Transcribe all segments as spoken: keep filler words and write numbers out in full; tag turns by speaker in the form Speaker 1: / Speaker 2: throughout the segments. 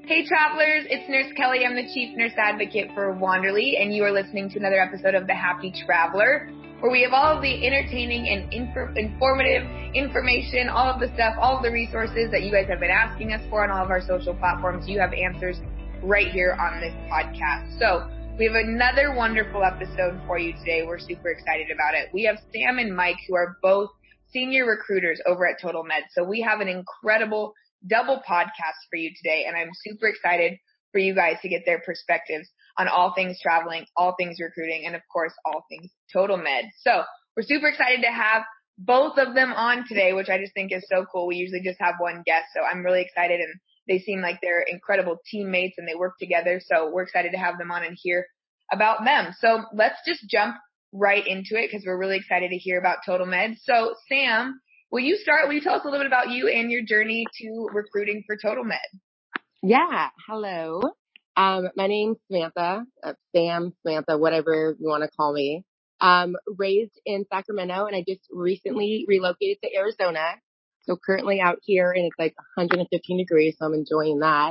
Speaker 1: Hey travelers, it's Nurse Kelly. I'm the Chief Nurse Advocate for Wanderly, and you are listening to another episode of The Happy Traveler, where we have all of the entertaining and inf- informative information, all of the stuff, all of the resources that you guys have been asking us for on all of our social platforms. You have answers right here on this podcast. So we have another wonderful episode for you today. We're super excited about it. We have Sam and Mike, who are both senior recruiters over at Total Med. So we have an incredible double podcast for you today, and I'm super excited for you guys to get their perspectives on all things traveling, all things recruiting, and of course, all things Total Med. So we're super excited to have both of them on today, which I just think is so cool. We usually just have one guest, so I'm really excited, and they seem like they're incredible teammates and they work together. So we're excited to have them on and hear about them. So let's just jump right into it because we're really excited to hear about Total Med. So Sam, will you start? Will you tell us a little bit about you and your journey to recruiting for Total Med?
Speaker 2: Yeah. Hello. Um, my name's Samantha, uh, Sam, Samantha, whatever you want to call me. Um, raised in Sacramento, and I just recently relocated to Arizona. So currently out here, and it's like one hundred fifteen degrees, so I'm enjoying that.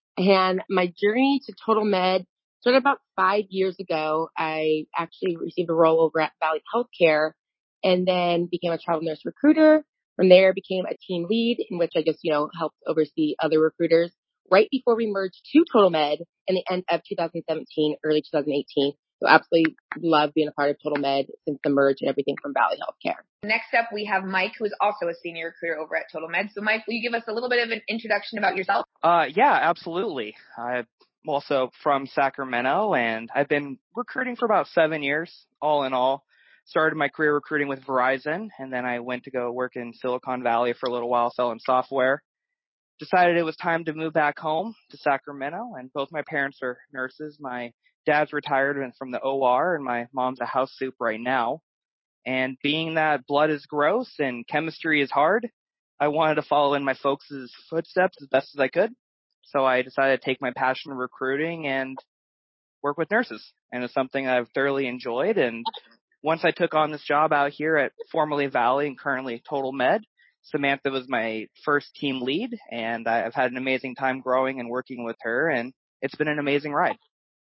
Speaker 2: And my journey to Total Med started about five years ago. I actually received a role over at Valley Healthcare, and then became a travel nurse recruiter. From there, became a team lead, in which I just, you know, helped oversee other recruiters right before we merged to Total Med in the end of two thousand seventeen, early two thousand eighteen. So absolutely love being a part of Total Med since the merge and everything from Valley Healthcare.
Speaker 1: Next up, we have Mike, who is also a senior recruiter over at Total Med. So Mike, will you give us a little bit of an introduction about yourself?
Speaker 3: Uh, yeah, absolutely. I'm also from Sacramento, and I've been recruiting for about seven years, all in all. Started my career recruiting with Verizon, and then I went to go work in Silicon Valley for a little while selling software. Decided it was time to move back home to Sacramento, and both my parents are nurses. My dad's retired and from the O R, and my mom's a house soup right now. And being that blood is gross and chemistry is hard, I wanted to follow in my folks' footsteps as best as I could. So I decided to take my passion in recruiting and work with nurses. And it's something I've thoroughly enjoyed. And once I took on this job out here at formerly Valley and currently Total Med, Samantha was my first team lead, and I've had an amazing time growing and working with her, and it's been an amazing ride.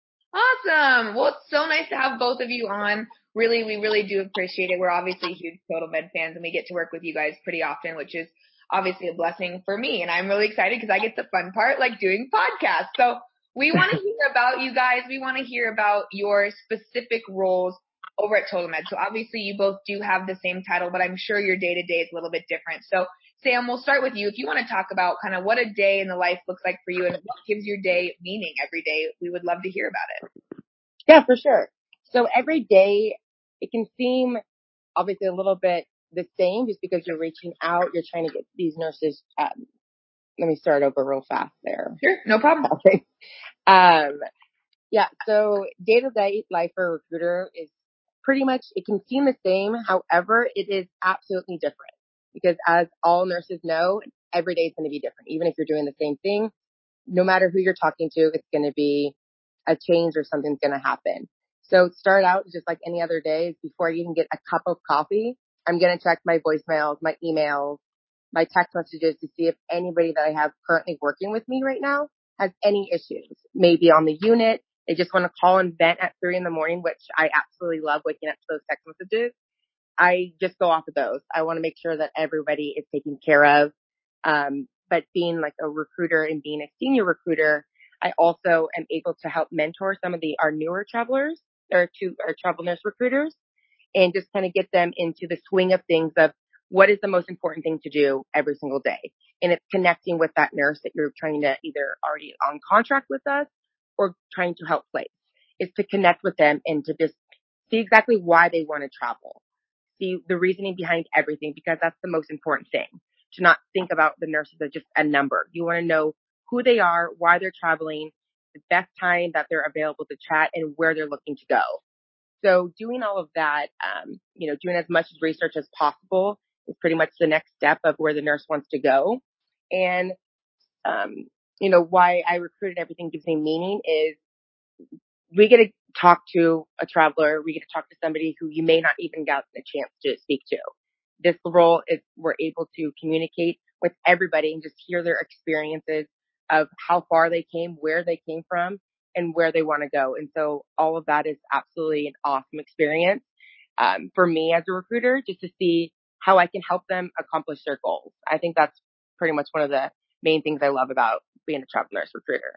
Speaker 1: Awesome. Well, it's so nice to have both of you on. Really, we really do appreciate it. We're obviously huge Total Med fans, and we get to work with you guys pretty often, which is obviously a blessing for me. And I'm really excited because I get the fun part, like doing podcasts. So we want to hear about you guys. We want to hear about your specific roles over at Total Med. So obviously you both do have the same title, but I'm sure your day-to-day is a little bit different. So Sam, we'll start with you. If you want to talk about kind of what a day in the life looks like for you and what gives your day meaning every day, we would love to hear about it.
Speaker 2: Yeah, for sure. So every day, it can seem obviously a little bit the same just because you're reaching out, you're trying to get these nurses. Um, let me start over real fast there.
Speaker 1: Sure, no problem.
Speaker 2: Okay. Um, yeah, so day-to-day life for a recruiter is pretty much, it can seem the same. However, it is absolutely different because as all nurses know, every day is going to be different. Even if you're doing the same thing, no matter who you're talking to, it's going to be a change or something's going to happen. So start out just like any other day. Before I even get a cup of coffee, I'm going to check my voicemails, my emails, my text messages to see if anybody that I have currently working with me right now has any issues. Maybe on the unit, they just want to call and vent at three in the morning, which I absolutely love waking up to those text messages. I just go off of those. I want to make sure that everybody is taken care of. Um, but being like a recruiter and being a senior recruiter, I also am able to help mentor some of the our newer travelers or to our travel nurse recruiters and just kind of get them into the swing of things of what is the most important thing to do every single day. And it's connecting with that nurse that you're trying to either already on contract with us or trying to help place. Is to connect with them and to just see exactly why they want to travel. See the reasoning behind everything, because that's the most important thing. To not think about the nurses as just a number. You want to know who they are, why they're traveling, the best time that they're available to chat, and where they're looking to go. So doing all of that, um, you know, doing as much research as possible is pretty much the next step of where the nurse wants to go. And, um, you know, why I recruited everything gives me meaning is we get to talk to a traveler. We get to talk to somebody who you may not even get a chance to speak to. This role is we're able to communicate with everybody and just hear their experiences of how far they came, where they came from, and where they want to go. And so all of that is absolutely an awesome experience um, for me as a recruiter, just to see how I can help them accomplish their goals. I think that's pretty much one of the main things I love about being a travel nurse recruiter.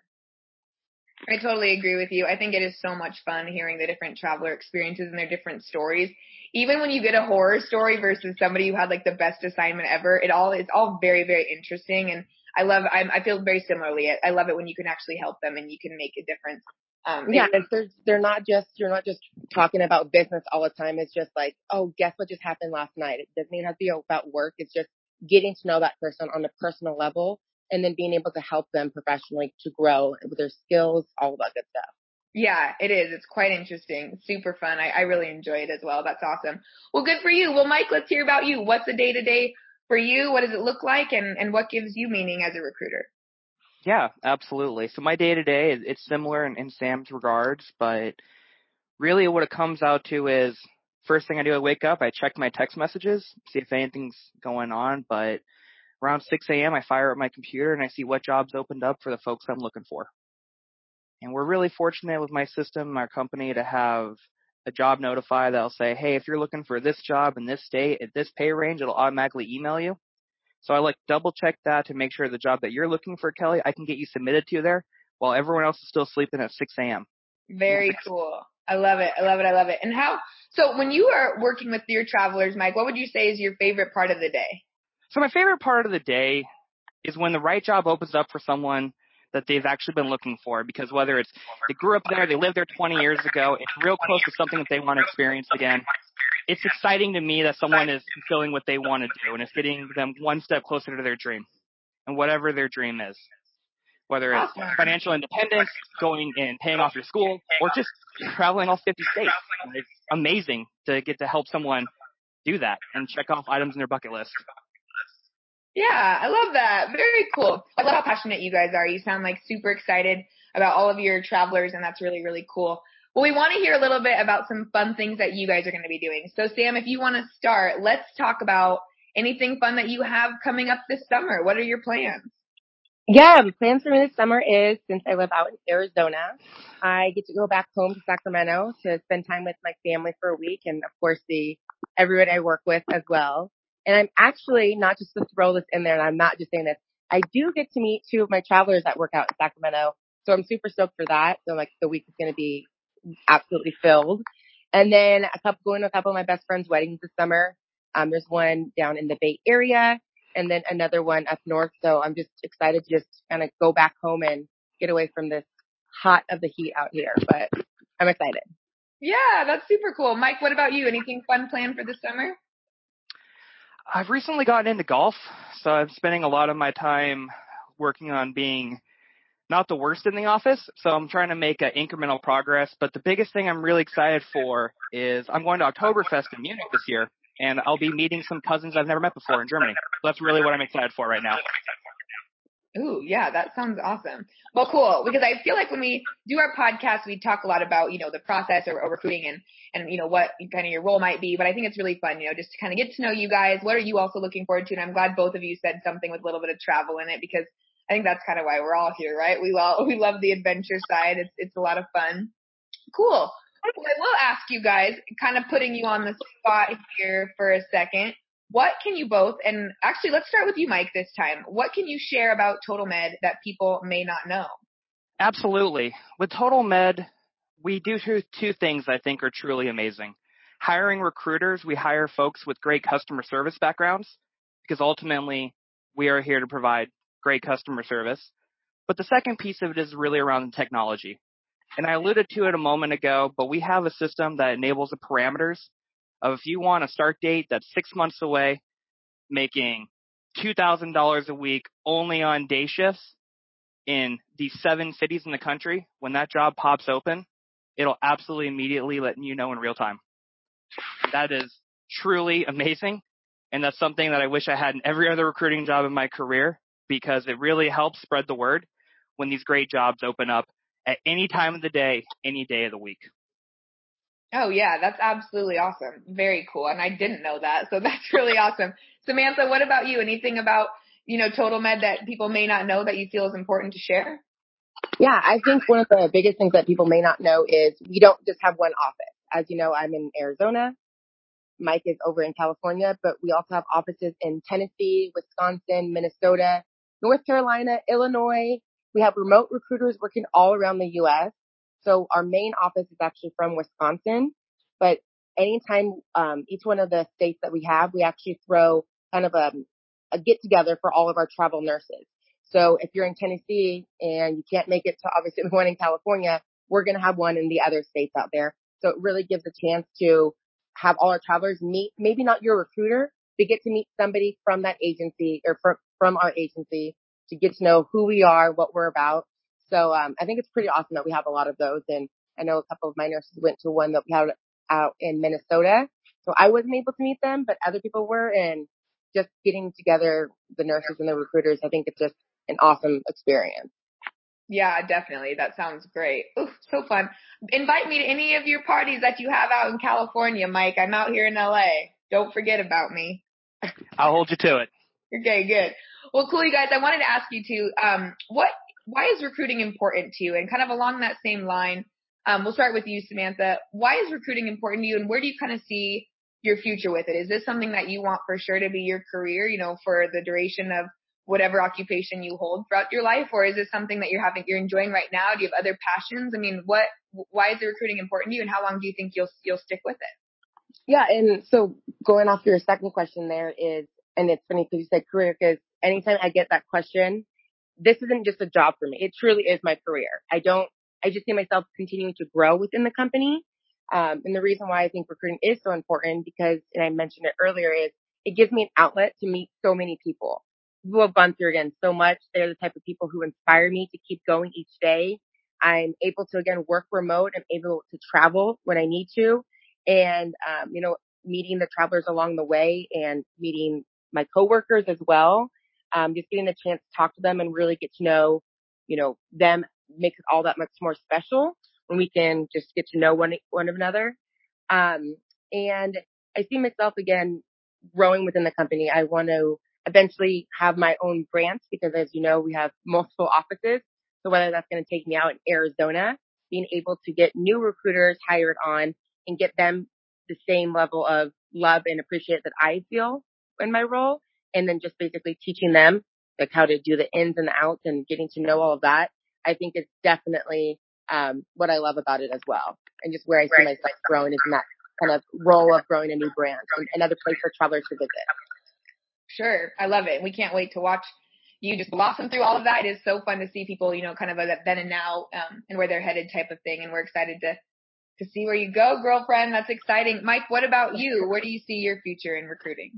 Speaker 1: I totally agree with you. I think it is so much fun hearing the different traveler experiences and their different stories. Even when you get a horror story versus somebody who had like the best assignment ever, it all it's all very, very interesting. And I love, I, I feel very similarly. I, I love it when you can actually help them and you can make a difference. Um,
Speaker 2: yeah, they're, they're not just, you're not just talking about business all the time. It's just like, oh, guess what just happened last night? It doesn't even have to be about work. It's just getting to know that person on a personal level and then being able to help them professionally to grow with their skills, all of that good stuff.
Speaker 1: Yeah, it is. It's quite interesting. Super fun. I, I really enjoy it as well. That's awesome. Well, good for you. Well, Mike, let's hear about you. What's the day to day for you? What does it look like? And, and what gives you meaning as a recruiter?
Speaker 3: Yeah, absolutely. So my day to day, it's similar in, in Sam's regards, but really what it comes out to is first thing I do, I wake up, I check my text messages, see if anything's going on, but around six a.m. I fire up my computer and I see what jobs opened up for the folks I'm looking for. And we're really fortunate with my system, our company, to have a job notify that'll say, hey, if you're looking for this job in this state at this pay range, it'll automatically email you. So I like double check that to make sure the job that you're looking for, Kelly, I can get you submitted to there while everyone else is still sleeping at six a.m.
Speaker 1: Very cool. I love it. I love it. I love it. And how, so when you are working with your travelers, Mike, what would you say is your favorite part of the day?
Speaker 3: So my favorite part of the day is when the right job opens up for someone that they've actually been looking for, because whether it's they grew up there, they lived there twenty years ago, it's real close to something that they want to experience again. It's exciting to me that someone is fulfilling what they want to do and it's getting them one step closer to their dream and whatever their dream is, whether it's
Speaker 1: Awesome.
Speaker 3: financial independence, going and paying off your school, or just traveling all fifty states. It's amazing to get to help someone do that and check off items in their bucket list.
Speaker 1: Yeah, I love that. Very cool. I love how passionate you guys are. You sound like super excited about all of your travelers, and that's really, really cool. Well, we want to hear a little bit about some fun things that you guys are going to be doing. So, Sam, if you want to start, let's talk about anything fun that you have coming up this summer. What are your plans?
Speaker 2: Yeah, the plans for me this summer is, since I live out in Arizona, I get to go back home to Sacramento to spend time with my family for a week and, of course, see everyone I work with as well. And I'm actually, not just to throw this in there, and I'm not just saying this, I do get to meet two of my travelers that work out in Sacramento. So I'm super stoked for that. So like the week is going to be absolutely filled. And then a couple, going to a couple of my best friends' weddings this summer. Um, there's one down in the Bay Area and then another one up north. So I'm just excited to just kind of go back home and get away from this hot of the heat out here. But I'm excited.
Speaker 1: Yeah, that's super cool. Mike, what about you? Anything fun planned for the summer?
Speaker 3: I've recently gotten into golf, so I'm spending a lot of my time working on being not the worst in the office, so I'm trying to make an incremental progress. But the biggest thing I'm really excited for is I'm going to Oktoberfest in Munich this year, and I'll be meeting some cousins I've never met before in Germany. So that's really what I'm excited for right now.
Speaker 1: Ooh, yeah, that sounds awesome. Well, cool. Because I feel like when we do our podcast, we talk a lot about, you know, the process or, or recruiting and, and, you know, what kind of your role might be. But I think it's really fun, you know, just to kind of get to know you guys. What are you also looking forward to? And I'm glad both of you said something with a little bit of travel in it, because I think that's kind of why we're all here, right? We love, we love the adventure side. It's, it's a lot of fun. Cool. Well, I will ask you guys, kind of putting you on the spot here for a second. What can you both, and actually let's start with you, Mike, this time. What can you share about Total Med that people may not know?
Speaker 3: Absolutely. With Total Med, we do two, two things I think are truly amazing. Hiring recruiters, we hire folks with great customer service backgrounds, because ultimately we are here to provide great customer service. But the second piece of it is really around the technology. And I alluded to it a moment ago, but we have a system that enables the parameters of if you want a start date that's six months away, making two thousand dollars a week only on day shifts in these seven cities in the country, when that job pops open, it'll absolutely immediately let you know in real time. That is truly amazing. And that's something that I wish I had in every other recruiting job in my career, because it really helps spread the word when these great jobs open up at any time of the day, any day of the week.
Speaker 1: Oh, yeah, that's absolutely awesome. Very cool. And I didn't know that. So that's really awesome. Samantha, what about you? Anything about you know, Total Med that people may not know that you feel is important to share?
Speaker 2: Yeah, I think one of the biggest things that people may not know is we don't just have one office. As you know, I'm in Arizona. Mike is over in California, but we also have offices in Tennessee, Wisconsin, Minnesota, North Carolina, Illinois. We have remote recruiters working all around the U S. So our main office is actually from Wisconsin, but anytime, um, each one of the states that we have, we actually throw kind of a, a get together for all of our travel nurses. So if you're in Tennessee and you can't make it to obviously the one in California, we're going to have one in the other states out there. So it really gives a chance to have all our travelers meet, maybe not your recruiter, but get to meet somebody from that agency or from, from our agency to get to know who we are, what we're about. So, um, I think it's pretty awesome that we have a lot of those. And I know a couple of my nurses went to one that we had out in Minnesota. So I wasn't able to meet them, but other people were. And just getting together the nurses and the recruiters, I think it's just an awesome experience.
Speaker 1: Yeah, definitely. That sounds great. Ooh, so fun. Invite me to any of your parties that you have out in California, Mike. I'm out here in L A. Don't forget about me.
Speaker 3: I'll hold you to it.
Speaker 1: Okay, good. Well, cool, you guys. I wanted to ask you too, um, what, why is recruiting important to you? And kind of along that same line, um, we'll start with you, Samantha. Why is recruiting important to you, and where do you kind of see your future with it? Is this something that you want for sure to be your career, you know, for the duration of whatever occupation you hold throughout your life, or is this something that you're having, you're enjoying right now? Do you have other passions? I mean, what, why is the recruiting important to you, and how long do you think you'll, you'll stick with it?
Speaker 2: Yeah. And so going off your second question there is, and it's funny because you said career, because anytime I get that question, this isn't just a job for me. It truly is my career. I don't, I just see myself continuing to grow within the company. Um, and the reason why I think recruiting is so important, because, and I mentioned it earlier, is it gives me an outlet to meet so many people who have gone through, again, so much. They're the type of people who inspire me to keep going each day. I'm able to, again, work remote. I'm able to travel when I need to. And, um, you know, meeting the travelers along the way and meeting my coworkers as well. Um, just getting the chance to talk to them and really get to know, you know, them makes it all that much more special when we can just get to know one, one of another. Um, and I see myself again growing within the company. I want to eventually have my own branch because, as you know, we have multiple offices. So whether that's going to take me out in Arizona, being able to get new recruiters hired on and get them the same level of love and appreciate that I feel in my role. And then just basically teaching them like how to do the ins and the outs and getting to know all of that, I think is definitely, um, what I love about it as well. And just where I see myself growing is in that kind of role of growing a new brand and another place for travelers to visit.
Speaker 1: Sure. I love it. We can't wait to watch you just blossom through all of that. It is so fun to see people, you know, kind of a then and now, um, and where they're headed type of thing. And we're excited to, to see where you go, girlfriend. That's exciting. Mike, what about you? Where do you see your future in recruiting?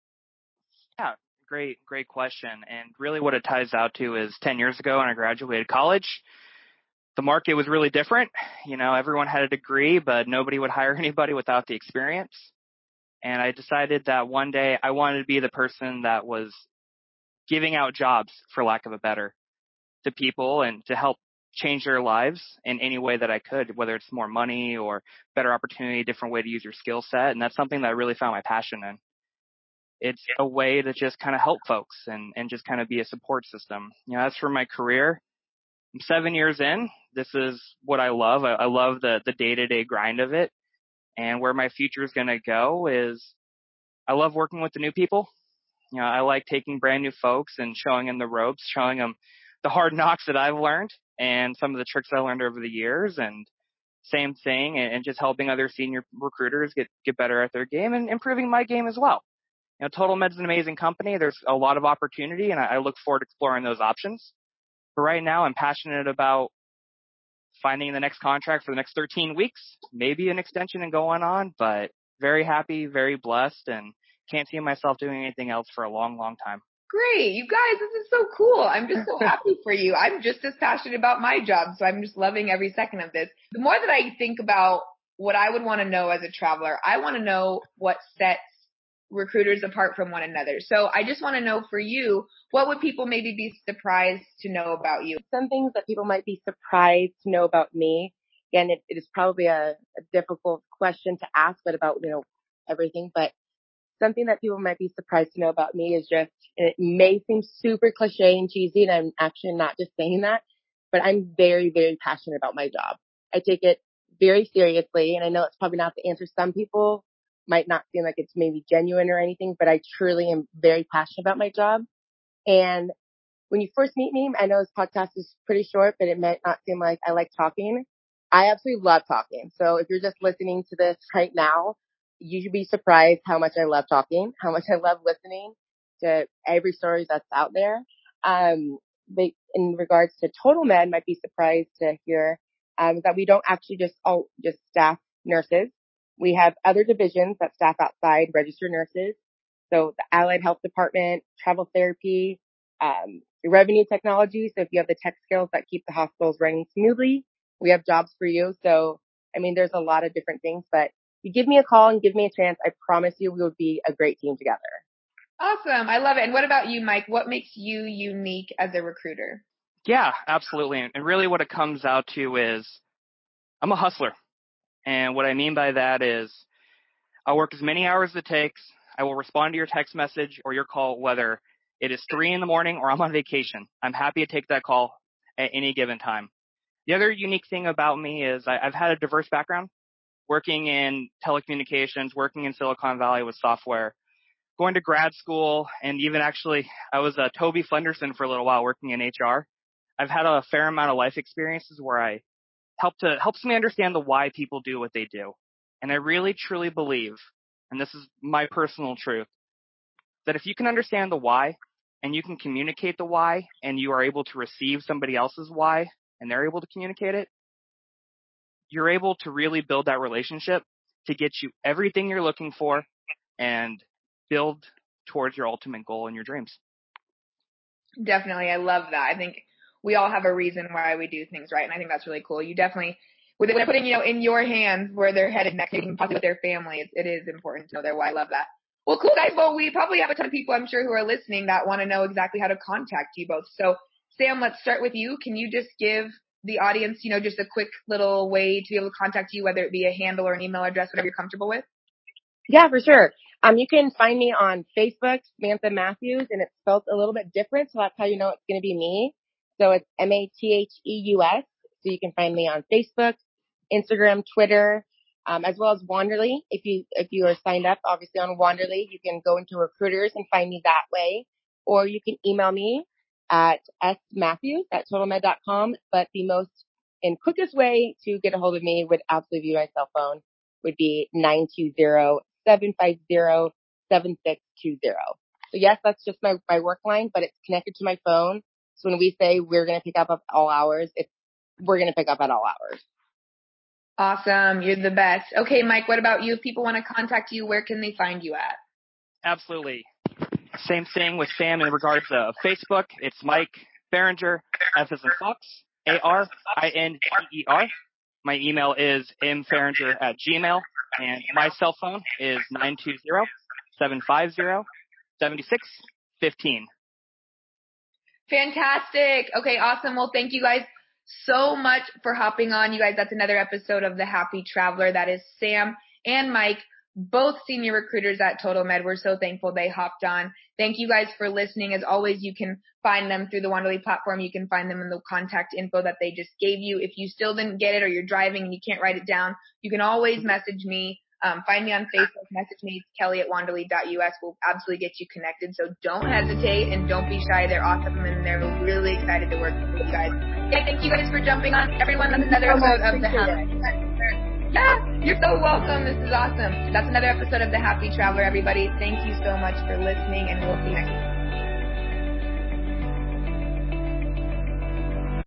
Speaker 3: Yeah, great, great question. And really what it ties out to is ten years ago when I graduated college, the market was really different. You know, everyone had a degree, but nobody would hire anybody without the experience. And I decided that one day I wanted to be the person that was giving out jobs, for lack of a better, to people and to help change their lives in any way that I could, whether it's more money or better opportunity, different way to use your skill set. And that's something that I really found my passion in. It's a way to just kind of help folks and, and just kind of be a support system. You know, as for my career, I'm seven years in. This is what I love. I, I love the, the day-to-day grind of it. And where my future is going to go is I love working with the new people. You know, I like taking brand new folks and showing them the ropes, showing them the hard knocks that I've learned and some of the tricks I learned over the years, and same thing, and, and just helping other senior recruiters get, get better at their game and improving my game as well. You know, Total Med's an amazing company. There's a lot of opportunity, and I, I look forward to exploring those options. But right now, I'm passionate about finding the next contract for the next thirteen weeks, maybe an extension and going on, but very happy, very blessed, and can't see myself doing anything else for a long, long time.
Speaker 1: Great. You guys, this is so cool. I'm just so happy for you. I'm just as passionate about my job, so I'm just loving every second of this. The more that I think about what I would want to know as a traveler, I want to know what sets recruiters apart from one another. So I just want to know for you, what would people maybe be surprised to know about you?
Speaker 2: Some things that people might be surprised to know about me. Again, it, it is probably a, a difficult question to ask, but about, you know, everything. But something that people might be surprised to know about me is just, it may seem super cliche and cheesy, and I'm actually not just saying that, but I'm very, very passionate about my job. I take it very seriously, and I know it's probably not the answer. Some people might not seem like it's maybe genuine or anything, but I truly am very passionate about my job. And when you first meet me, I know this podcast is pretty short, but it might not seem like I like talking. I absolutely love talking. So if you're just listening to this right now, you should be surprised how much I love talking, how much I love listening to every story that's out there. Um, but in regards to Total Med, might be surprised to hear um, that we don't actually just all just staff nurses. We have other divisions that staff outside registered nurses. So the allied health department, travel therapy, um, revenue technology. So if you have the tech skills that keep the hospitals running smoothly, we have jobs for you. So, I mean, there's a lot of different things, but you give me a call and give me a chance, I promise you we will be a great team together.
Speaker 1: Awesome. I love it. And what about you, Mike? What makes you unique as a recruiter?
Speaker 3: Yeah, absolutely. And really what it comes out to is I'm a hustler. And what I mean by that is I'll work as many hours as it takes. I will respond to your text message or your call, whether it is three in the morning or I'm on vacation. I'm happy to take that call at any given time. The other unique thing about me is I, I've had a diverse background, working in telecommunications, working in Silicon Valley with software, going to grad school, and even actually I was a Toby Flenderson for a little while working in H R. I've had a fair amount of life experiences where I help to helps me understand the why people do what they do. And I really truly believe, and this is my personal truth, that if you can understand the why and you can communicate the why and you are able to receive somebody else's why and they're able to communicate it, you're able to really build that relationship to get you everything you're looking for and build towards your ultimate goal and your dreams.
Speaker 1: Definitely. I love that. I think we all have a reason why we do things, right? And I think that's really cool. You definitely, with it putting, you know, in your hands where they're headed next, possibly with their family, it, it is important to know their why. I love that. Well, cool, guys. Well, we probably have a ton of people, I'm sure, who are listening that want to know exactly how to contact you both. So, Sam, let's start with you. Can you just give the audience, you know, just a quick little way to be able to contact you, whether it be a handle or an email address, whatever you're comfortable with?
Speaker 2: Yeah, for sure. Um, you can find me on Facebook, Samantha Matthews, and it's spelled a little bit different, so that's how you know it's going to be me. So it's M A T H E U S. So you can find me on Facebook, Instagram, Twitter, um, as well as Wanderly. If you if you are signed up, obviously on Wanderly, you can go into recruiters and find me that way, or you can email me at s matthews at totalmed dot com. But the most and quickest way to get a hold of me would absolutely be my cell phone. Would be nine two zero, seven five zero, seven six two zero. So yes, that's just my, my work line, but it's connected to my phone. So when we say we're going to pick up at all hours, it's, we're going to pick up at all hours.
Speaker 1: Awesome. You're the best. Okay, Mike, what about you? If people want to contact you, where can they find you at?
Speaker 3: Absolutely. Same thing with Sam in regards to Facebook. It's Mike Faringer, F as in Fox, A R I N G E R. My email is mfaringer at gmail, and my cell phone is nine two zero, seven five zero, seven six one five.
Speaker 1: Fantastic. Okay, awesome. Well, thank you guys so much for hopping on. You guys, that's another episode of The Happy Traveler. That is Sam and Mike, both senior recruiters at Total Med. We're so thankful they hopped on. Thank you guys for listening. As always, you can find them through the Wanderly platform. You can find them in the contact info that they just gave you. If you still didn't get it or you're driving and you can't write it down, you can always message me. Um, find me on Facebook, message me, it's Kelly at wanderly dot U S. We'll absolutely get you connected. So don't hesitate and don't be shy. They're awesome and they're really excited to work with you guys. Yeah, thank you guys for jumping on. Everyone, that's another episode of The Happy Traveler. Yeah, you're so welcome. This is awesome. That's another episode of The Happy Traveler, everybody. Thank you so much for listening, and we'll see you next week.